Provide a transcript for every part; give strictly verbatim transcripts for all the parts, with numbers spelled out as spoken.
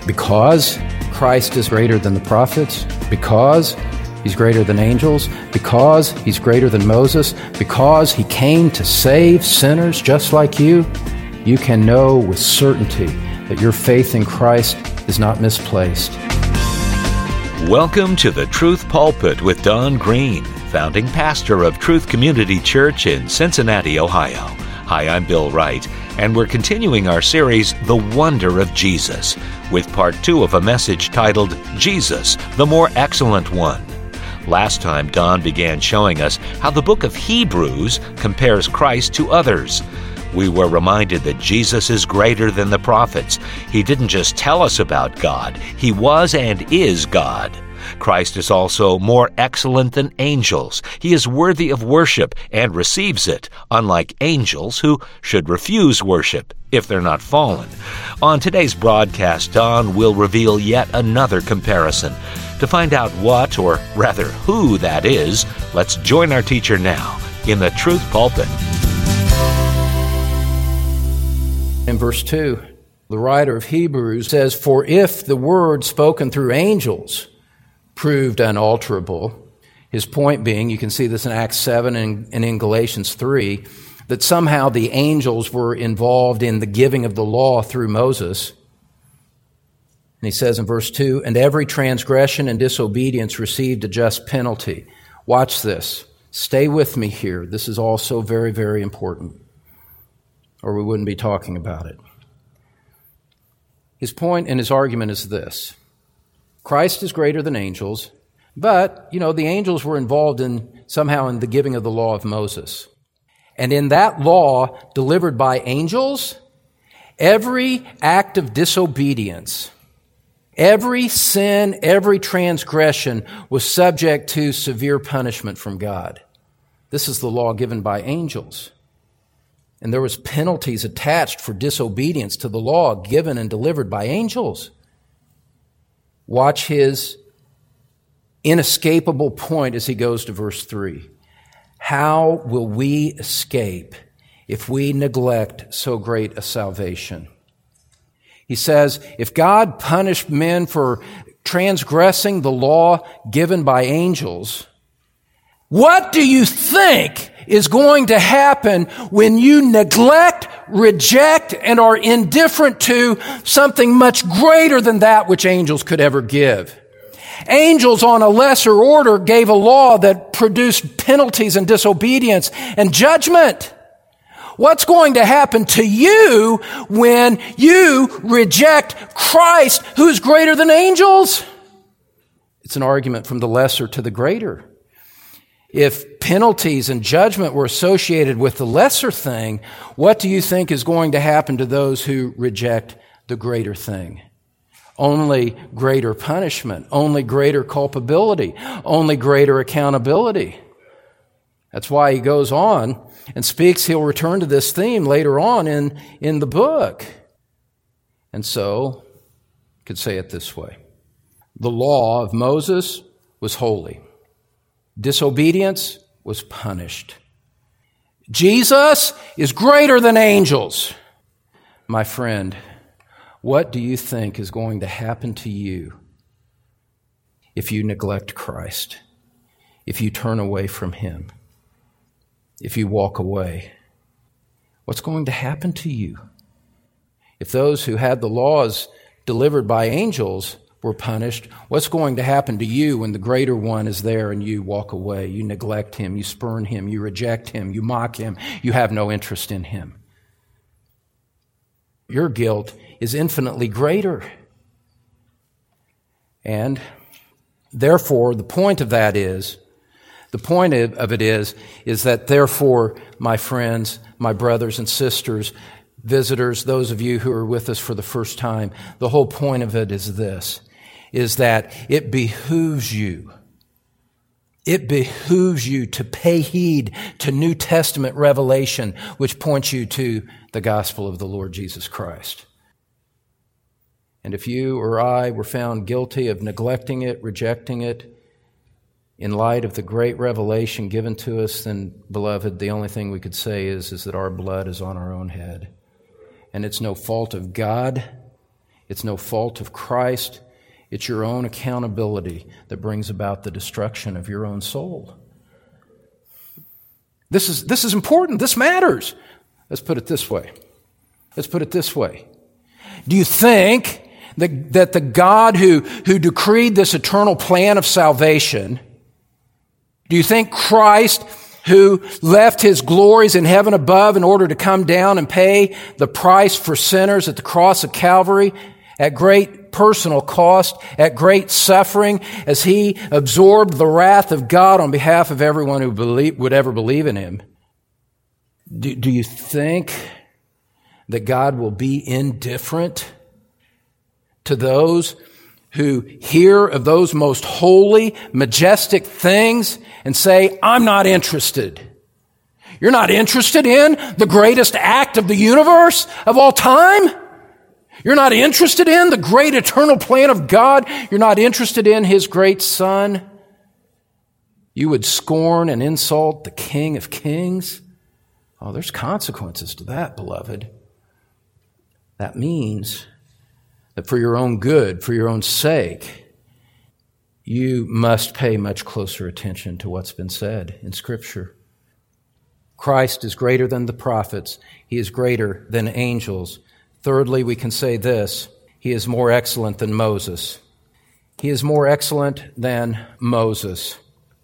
Because Christ is greater than the prophets, because He's greater than angels, because He's greater than Moses, because He came to save sinners just like you, you can know with certainty that your faith in Christ is not misplaced. Welcome to the Truth Pulpit with Don Green, founding pastor of Truth Community Church in Cincinnati, Ohio. Hi, I'm Bill Wright, and we're continuing our series, The Wonder of Jesus, with part two of a message titled, Jesus, the More Excellent One. Last time, Don began showing us how the book of Hebrews compares Christ to others. We were reminded that Jesus is greater than the prophets. He didn't just tell us about God. He was and is God. Christ is also more excellent than angels. He is worthy of worship and receives it, unlike angels who should refuse worship if they're not fallen. On today's broadcast, Don will reveal yet another comparison. To find out what, or rather who that is, let's join our teacher now in the Truth Pulpit. In verse two, the writer of Hebrews says, "For if the word spoken through angels proved unalterable," his point being, you can see this in Acts seven and, and in Galatians three, that somehow the angels were involved in the giving of the law through Moses. And he says in verse two, "And every transgression and disobedience received a just penalty." Watch this. Stay with me here. This is also very, very important, or we wouldn't be talking about it. His point and his argument is this. Christ is greater than angels, but, you know, the angels were involved in somehow in the giving of the law of Moses. And in that law delivered by angels, every act of disobedience, every sin, every transgression was subject to severe punishment from God. This is the law given by angels. And there was penalties attached for disobedience to the law given and delivered by angels. Watch his inescapable point as he goes to verse three. How will we escape if we neglect so great a salvation? He says, if God punished men for transgressing the law given by angels, what do you think is going to happen when you neglect, reject, and are indifferent to something much greater than that which angels could ever give? Angels on a lesser order gave a law that produced penalties and disobedience and judgment. What's going to happen to you when you reject Christ, who's greater than angels? It's an argument from the lesser to the greater. If penalties and judgment were associated with the lesser thing, what do you think is going to happen to those who reject the greater thing? Only greater punishment, only greater culpability, only greater accountability. That's why he goes on and speaks. He'll return to this theme later on in, in the book. And so, you could say it this way. The law of Moses was holy. Disobedience was punished. Jesus is greater than angels. My friend, what do you think is going to happen to you if you neglect Christ, if you turn away from Him, if you walk away? What's going to happen to you? If those who had the laws delivered by angels were punished, what's going to happen to you when the greater one is there and you walk away? You neglect Him, you spurn Him, you reject Him, you mock Him, you have no interest in Him. Your guilt is infinitely greater. And therefore, the point of that is, the point of it is, is that therefore, my friends, my brothers and sisters, visitors, those of you who are with us for the first time, the whole point of it is this, is that it behooves you, it behooves you to pay heed to New Testament revelation, which points you to the gospel of the Lord Jesus Christ. And if you or I were found guilty of neglecting it, rejecting it, in light of the great revelation given to us, then, beloved, the only thing we could say is, is that our blood is on our own head. And it's no fault of God. It's no fault of Christ. It's your own accountability that brings about the destruction of your own soul. This is, this is important. This matters. Let's put it this way. Let's put it this way. Do you think that, that the God who, who decreed this eternal plan of salvation, do you think Christ, who left His glories in heaven above in order to come down and pay the price for sinners at the cross of Calvary at great personal cost, at great suffering, as He absorbed the wrath of God on behalf of everyone who believe, would ever believe in Him? Do, do you think that God will be indifferent to those who hear of those most holy, majestic things and say, I'm not interested? You're not interested in the greatest act of the universe of all time? You're not interested in the great eternal plan of God? You're not interested in His great Son? You would scorn and insult the King of Kings? Oh, there's consequences to that, beloved. That means that for your own good, for your own sake, you must pay much closer attention to what's been said in Scripture. Christ is greater than the prophets. He is greater than angels. Thirdly, we can say this: He is more excellent than Moses. He is more excellent than Moses.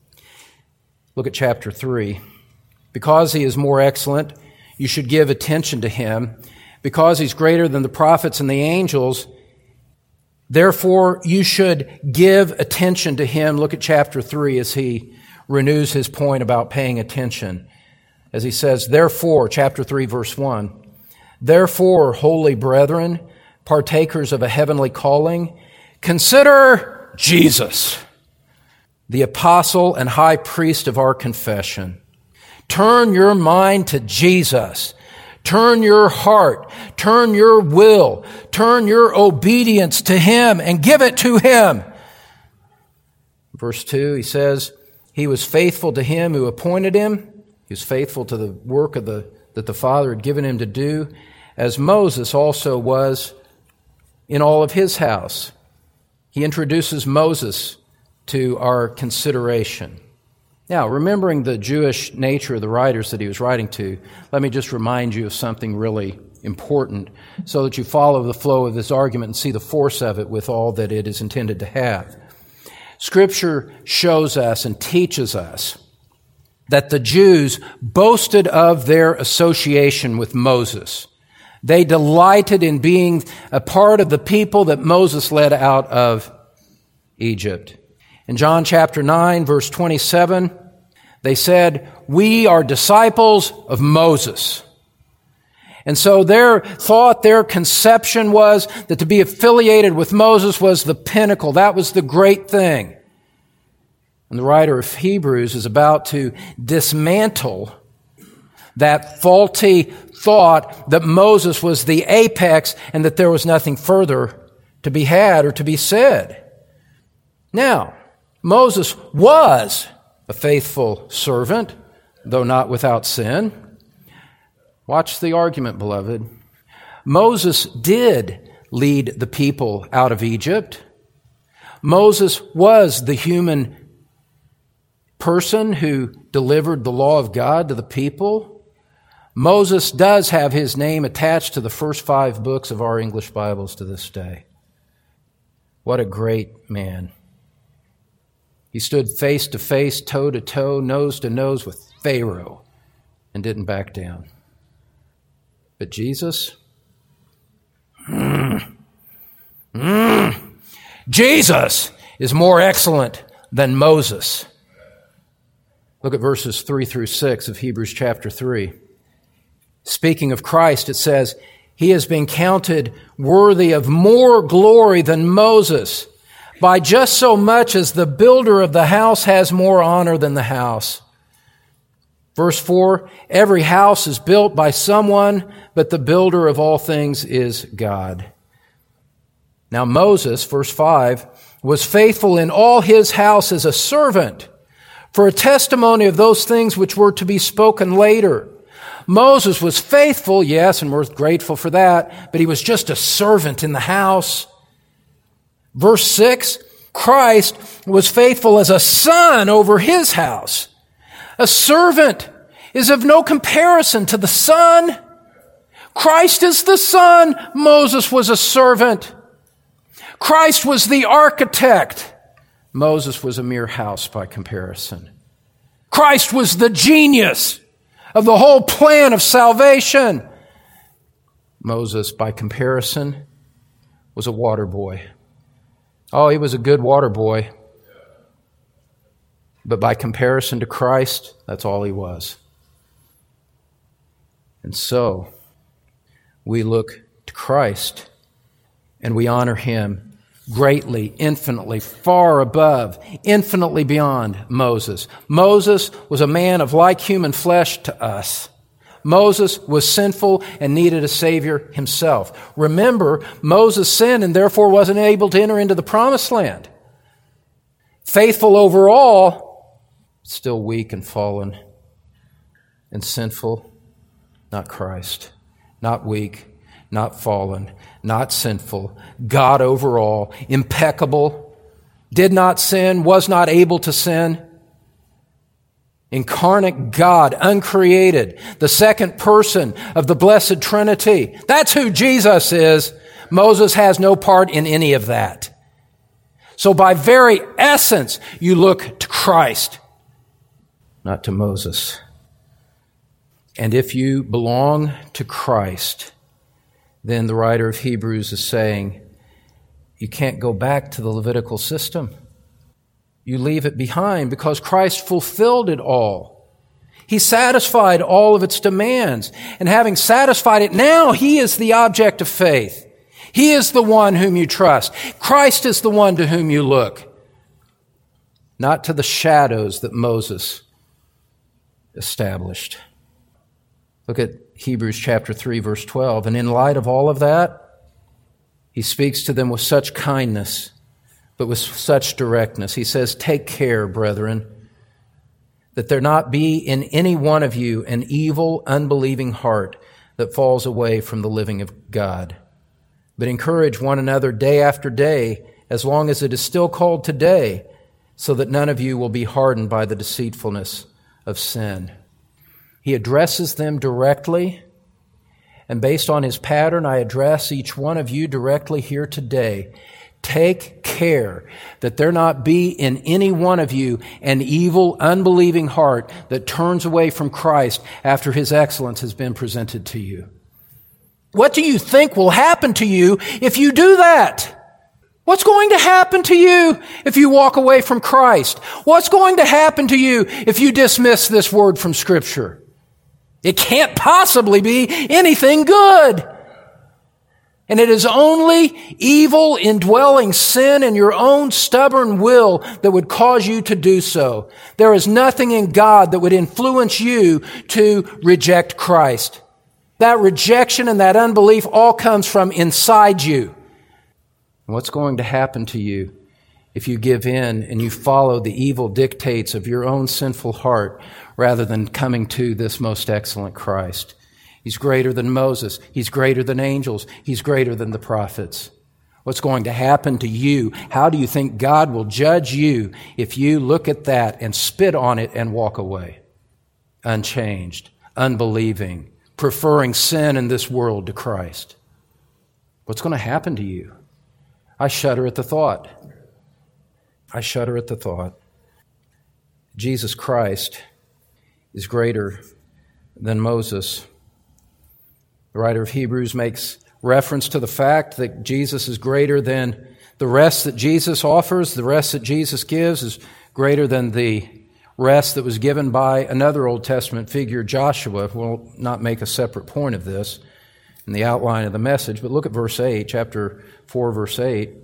Look at chapter three. Because He is more excellent, you should give attention to Him. Because He's greater than the prophets and the angels, therefore you should give attention to Him. Look at chapter three as he renews his point about paying attention. As he says, therefore, chapter three, verse one, therefore, holy brethren, partakers of a heavenly calling, consider Jesus, the apostle and high priest of our confession. Turn your mind to Jesus. Turn your heart, turn your will, turn your obedience to Him and give it to Him. Verse two, he says, He was faithful to Him who appointed Him. He was faithful to the work of the that the Father had given Him to do, as Moses also was in all of his house. He introduces Moses to our consideration. Now, remembering the Jewish nature of the writers that he was writing to, let me just remind you of something really important so that you follow the flow of this argument and see the force of it with all that it is intended to have. Scripture shows us and teaches us that the Jews boasted of their association with Moses. They delighted in being a part of the people that Moses led out of Egypt. In John chapter nine, verse twenty-seven, they said, we are disciples of Moses. And so their thought, their conception was that to be affiliated with Moses was the pinnacle. That was the great thing. And the writer of Hebrews is about to dismantle that faulty thought that Moses was the apex and that there was nothing further to be had or to be said. Now, Moses was a faithful servant, though not without sin. Watch the argument, beloved. Moses did lead the people out of Egypt. Moses was the human person who delivered the law of God to the people. Moses does have his name attached to the first five books of our English Bibles to this day. What a great man. He stood face to face, toe to toe, nose to nose with Pharaoh and didn't back down. But Jesus? Mm, mm, Jesus is more excellent than Moses. Look at verses three through six of Hebrews chapter three. Speaking of Christ, it says, He has been counted worthy of more glory than Moses, by just so much as the builder of the house has more honor than the house. Verse four, every house is built by someone, but the builder of all things is God. Now Moses, verse five, was faithful in all his house as a servant for a testimony of those things which were to be spoken later. Moses was faithful, yes, and we're grateful for that, but he was just a servant in the house. Verse six, Christ was faithful as a son over his house. A servant is of no comparison to the son. Christ is the son. Moses was a servant. Christ was the architect. Moses was a mere house by comparison. Christ was the genius of the whole plan of salvation. Moses, by comparison, was a water boy. Oh, he was a good water boy. But by comparison to Christ, that's all he was. And so, we look to Christ and we honor him greatly, infinitely, far above, infinitely beyond Moses. Moses was a man of like human flesh to us. Moses was sinful and needed a Savior himself. Remember, Moses sinned and therefore wasn't able to enter into the promised land. Faithful overall, still weak and fallen and sinful, not Christ. Not weak, not fallen, not sinful, God overall, impeccable, did not sin, was not able to sin. Incarnate God, uncreated, the second person of the Blessed Trinity. That's who Jesus is. Moses has no part in any of that. So by very essence, you look to Christ, not to Moses. And if you belong to Christ, then the writer of Hebrews is saying, you can't go back to the Levitical system. You leave it behind because Christ fulfilled it all. He satisfied all of its demands. And having satisfied it, now he is the object of faith. He is the one whom you trust. Christ is the one to whom you look. Not to the shadows that Moses established. Look at Hebrews chapter three, verse twelve. And in light of all of that, he speaks to them with such kindness, but with such directness. He says, take care, brethren, that there not be in any one of you an evil, unbelieving heart that falls away from the living of God. But encourage one another day after day, as long as it is still called today, so that none of you will be hardened by the deceitfulness of sin. He addresses them directly, and based on his pattern, I address each one of you directly here today. Take care that there not be in any one of you an evil, unbelieving heart that turns away from Christ after his excellence has been presented to you. What do you think will happen to you if you do that? What's going to happen to you if you walk away from Christ? What's going to happen to you if you dismiss this word from Scripture? It can't possibly be anything good. And it is only evil, indwelling sin in your own stubborn will that would cause you to do so. There is nothing in God that would influence you to reject Christ. That rejection and that unbelief all comes from inside you. What's going to happen to you if you give in and you follow the evil dictates of your own sinful heart rather than coming to this most excellent Christ? He's greater than Moses. He's greater than angels. He's greater than the prophets. What's going to happen to you? How do you think God will judge you if you look at that and spit on it and walk away? Unchanged, unbelieving, preferring sin in this world to Christ. What's going to happen to you? I shudder at the thought. I shudder at the thought. Jesus Christ is greater than Moses. The writer of Hebrews makes reference to the fact that Jesus is greater than the rest that Jesus offers. The rest that Jesus gives is greater than the rest that was given by another Old Testament figure, Joshua. We'll not make a separate point of this in the outline of the message, but look at verse eight, chapter four, verse eight.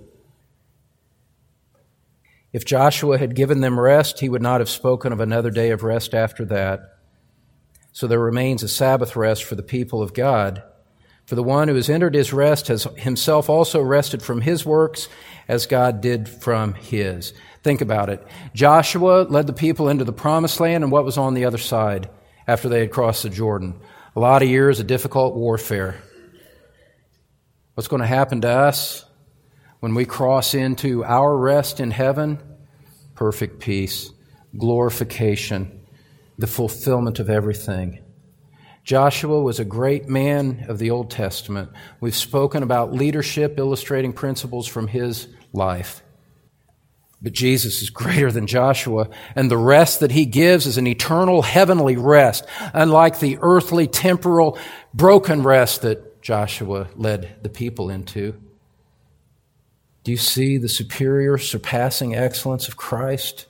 If Joshua had given them rest, he would not have spoken of another day of rest after that. So there remains a Sabbath rest for the people of God. For the one who has entered his rest has himself also rested from his works as God did from his. Think about it. Joshua led the people into the promised land, and what was on the other side after they had crossed the Jordan? A lot of years of difficult warfare. What's going to happen to us when we cross into our rest in heaven? Perfect peace, glorification, the fulfillment of everything. Joshua was a great man of the Old Testament. We've spoken about leadership, illustrating principles from his life. But Jesus is greater than Joshua, and the rest that he gives is an eternal heavenly rest, unlike the earthly, temporal, broken rest that Joshua led the people into. Do you see the superior, surpassing excellence of Christ?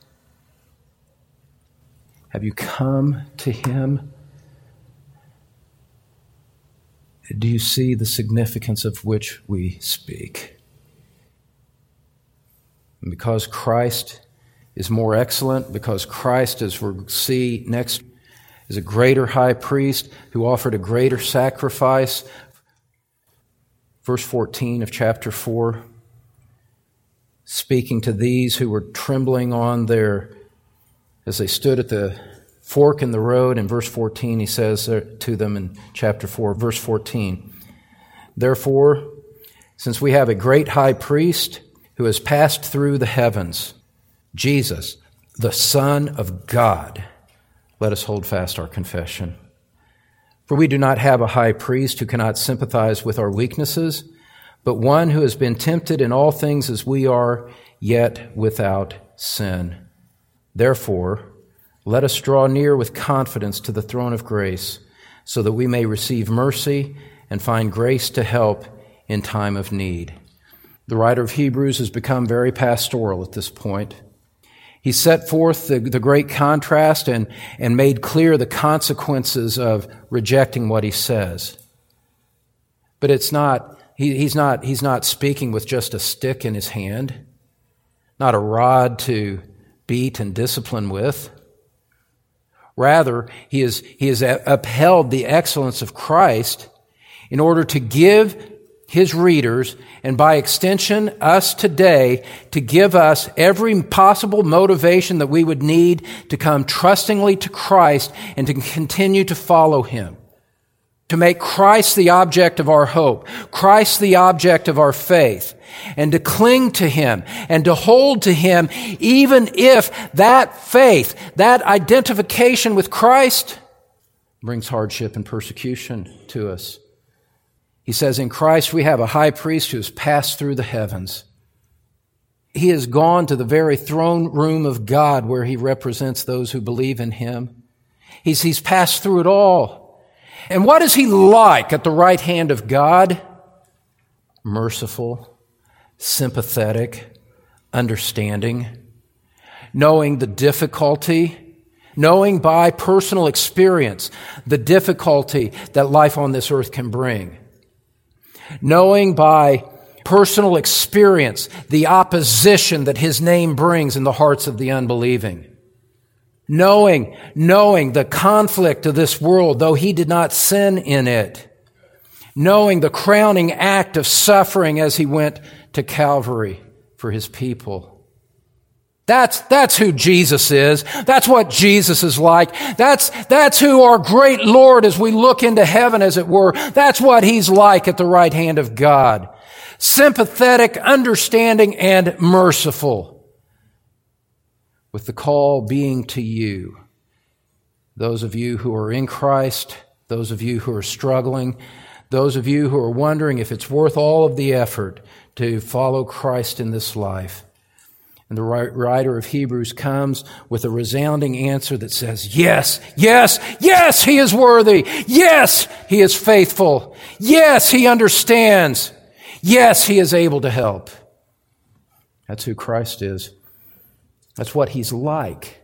Have you come to him? Do you see the significance of which we speak? And because Christ is more excellent, because Christ, as we'll see next, is a greater high priest who offered a greater sacrifice. Verse fourteen of chapter four, speaking to these who were trembling on their, as they stood at the fork in the road. In verse fourteen, he says to them in chapter four, verse fourteen, "Therefore, since we have a great high priest who has passed through the heavens, Jesus, the Son of God, let us hold fast our confession. For we do not have a high priest who cannot sympathize with our weaknesses, but one who has been tempted in all things as we are, yet without sin. Therefore, let us draw near with confidence to the throne of grace, so that we may receive mercy and find grace to help in time of need." The writer of Hebrews has become very pastoral at this point. He set forth the, the great contrast and, and made clear the consequences of rejecting what he says. But it's not, he, he's not, he's not speaking with just a stick in his hand, not a rod to beat and discipline with. Rather, he has, he has upheld the excellence of Christ in order to give his readers, and by extension, us today, to give us every possible motivation that we would need to come trustingly to Christ and to continue to follow him. To make Christ the object of our hope, Christ the object of our faith, and to cling to him and to hold to him even if that faith, that identification with Christ brings hardship and persecution to us. He says, in Christ we have a high priest who has passed through the heavens. He has gone to the very throne room of God where he represents those who believe in him. He's, he's passed through it all. And what is he like at the right hand of God? Merciful, sympathetic, understanding, knowing the difficulty, knowing by personal experience the difficulty that life on this earth can bring. Knowing by personal experience the opposition that his name brings in the hearts of the unbelieving. Knowing, knowing the conflict of this world, though he did not sin in it. Knowing the crowning act of suffering as he went to Calvary for his people. That's, that's who Jesus is. That's what Jesus is like. That's, that's who our great Lord, as we look into heaven, as it were, that's what he's like at the right hand of God. Sympathetic, understanding, and merciful. With the call being to you, those of you who are in Christ, those of you who are struggling, those of you who are wondering if it's worth all of the effort to follow Christ in this life. And the writer of Hebrews comes with a resounding answer that says, yes, yes, yes, he is worthy. Yes, he is faithful. Yes, he understands. Yes, he is able to help. That's who Christ is. That's what he's like.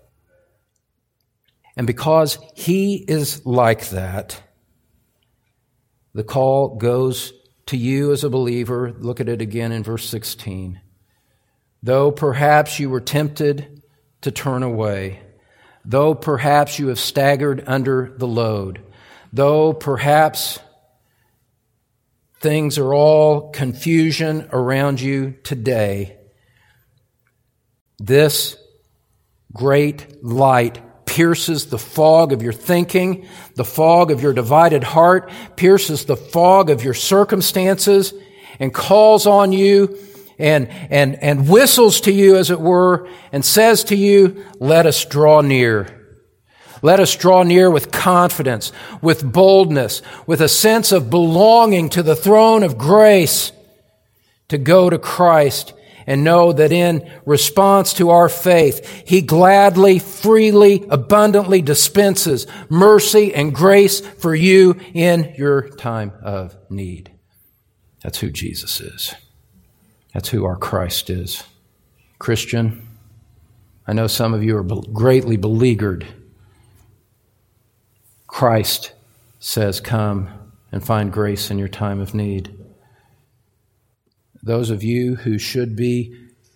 And because he is like that, the call goes to you as a believer. Look at it again in verse sixteen. Though perhaps you were tempted to turn away, though perhaps you have staggered under the load, though perhaps things are all confusion around you today, this great light pierces the fog of your thinking, the fog of your divided heart, pierces the fog of your circumstances, and calls on you and, and, and whistles to you, as it were, and says to you, let us draw near. Let us draw near with confidence, with boldness, with a sense of belonging to the throne of grace, to go to Christ and know that in response to our faith, He gladly, freely, abundantly dispenses mercy and grace for you in your time of need. That's who Jesus is. That's who our Christ is. Christian, I know some of you are greatly beleaguered. Christ says, come and find grace in your time of need. Those of you who should be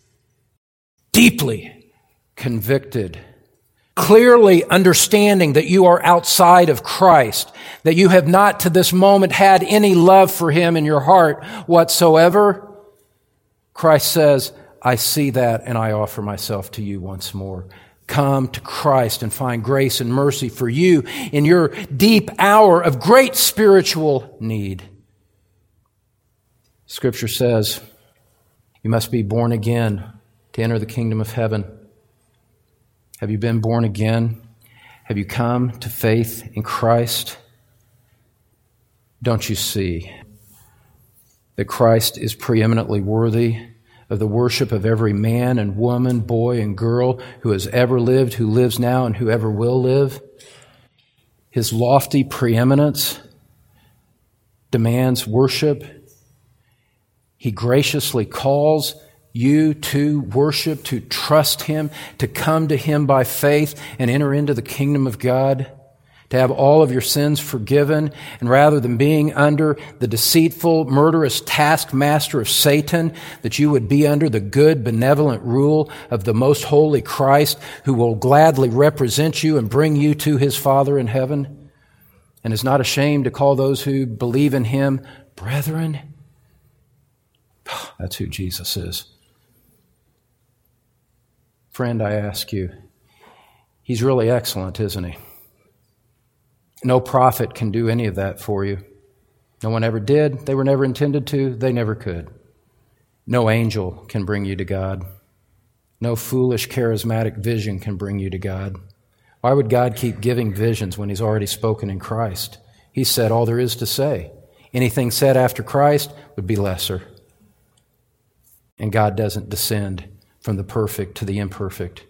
deeply convicted, clearly understanding that you are outside of Christ, that you have not to this moment had any love for Him in your heart whatsoever, Christ says, I see that and I offer myself to you once more. Come to Christ and find grace and mercy for you in your deep hour of great spiritual need. Scripture says, you must be born again to enter the kingdom of heaven. Have you been born again? Have you come to faith in Christ? Don't you see that Christ is preeminently worthy of the worship of every man and woman, boy and girl who has ever lived, who lives now, and who ever will live? His lofty preeminence demands worship. He graciously calls you to worship, to trust Him, to come to Him by faith and enter into the kingdom of God, to have all of your sins forgiven, and rather than being under the deceitful, murderous taskmaster of Satan, that you would be under the good, benevolent rule of the most holy Christ, who will gladly represent you and bring you to His Father in heaven, and is not ashamed to call those who believe in Him brethren. That's who Jesus is. Friend, I ask you, He's really excellent, isn't He? No prophet can do any of that for you. No one ever did. They were never intended to. They never could. No angel can bring you to God. No foolish, charismatic vision can bring you to God. Why would God keep giving visions when He's already spoken in Christ? He said all there is to say. Anything said after Christ would be lesser. And God doesn't descend from the perfect to the imperfect.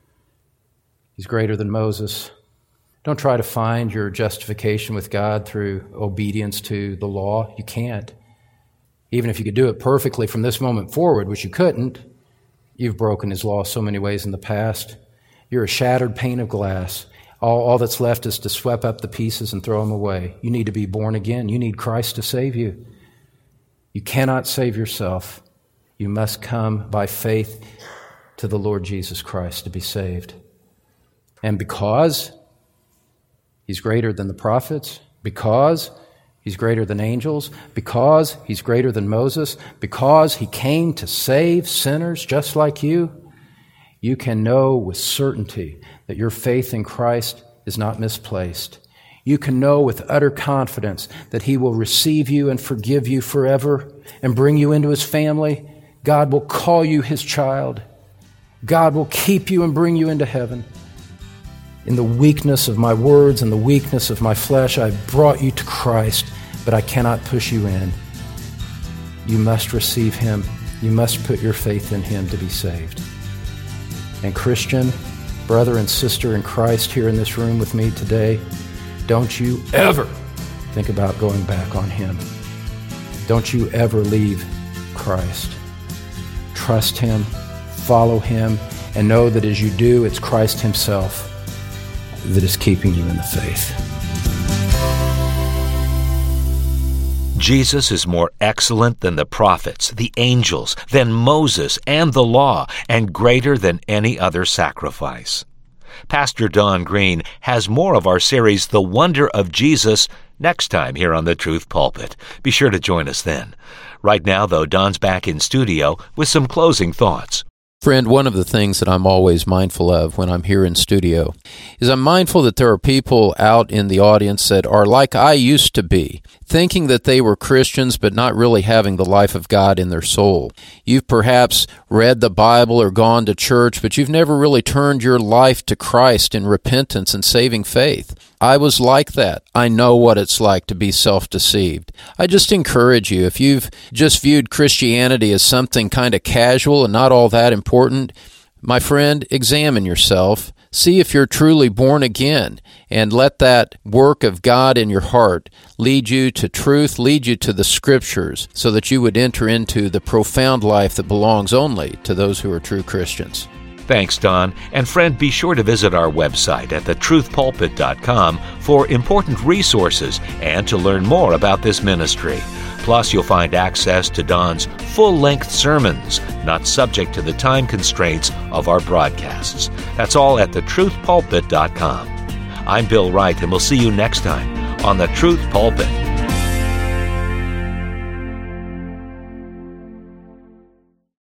He's greater than Moses. Don't try to find your justification with God through obedience to the law. You can't. Even if you could do it perfectly from this moment forward, which you couldn't, you've broken His law so many ways in the past. You're a shattered pane of glass. All, all that's left is to sweep up the pieces and throw them away. You need to be born again. You need Christ to save you. You cannot save yourself. You must come by faith to the Lord Jesus Christ to be saved. And because He's greater than the prophets, because He's greater than angels, because He's greater than Moses, because He came to save sinners just like you, you can know with certainty that your faith in Christ is not misplaced. You can know with utter confidence that He will receive you and forgive you forever and bring you into His family. God will call you His child. God will keep you and bring you into heaven. In the weakness of my words and the weakness of my flesh, I've brought you to Christ, but I cannot push you in. You must receive Him. You must put your faith in Him to be saved. And Christian, brother and sister in Christ here in this room with me today, don't you ever think about going back on Him. Don't you ever leave Christ. Trust Him, follow Him, and know that as you do, it's Christ Himself that is keeping you in the faith. Jesus is more excellent than the prophets, the angels, than Moses and the law, and greater than any other sacrifice. Pastor Don Green has more of our series, The Wonder of Jesus, next time here on The Truth Pulpit. Be sure to join us then. Right now, though, Don's back in studio with some closing thoughts. Friend, one of the things that I'm always mindful of when I'm here in studio is I'm mindful that there are people out in the audience that are like I used to be, thinking that they were Christians but not really having the life of God in their soul. You've perhaps read the Bible or gone to church, but you've never really turned your life to Christ in repentance and saving faith. I was like that. I know what it's like to be self-deceived. I just encourage you, if you've just viewed Christianity as something kind of casual and not all that important, my friend, examine yourself. See if you're truly born again, and let that work of God in your heart lead you to truth, lead you to the Scriptures, so that you would enter into the profound life that belongs only to those who are true Christians. Thanks, Don. And friend, be sure to visit our website at the truth pulpit dot com for important resources and to learn more about this ministry. Plus, you'll find access to Don's full-length sermons, not subject to the time constraints of our broadcasts. That's all at the truth pulpit dot com. I'm Bill Wright, and we'll see you next time on The Truth Pulpit.